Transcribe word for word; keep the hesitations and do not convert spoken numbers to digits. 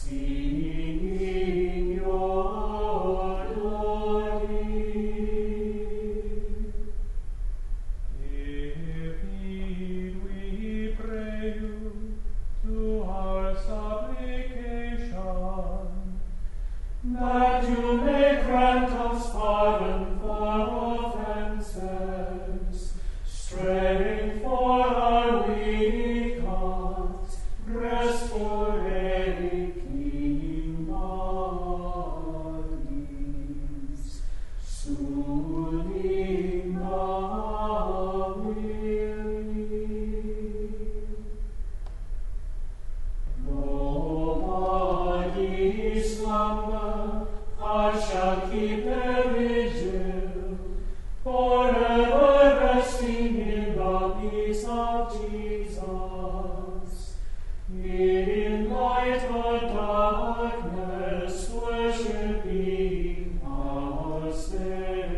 singing your glory. Give heed, we pray you, to our supplication, That you may grant us pardon for offenses, strength for our weak hearts, rest for aching bodies, soothing the weary. Nobody slumber, heart shall keep their vigil, forever resting in the peace of Jesus. In light or darkness, worshiping our Savior.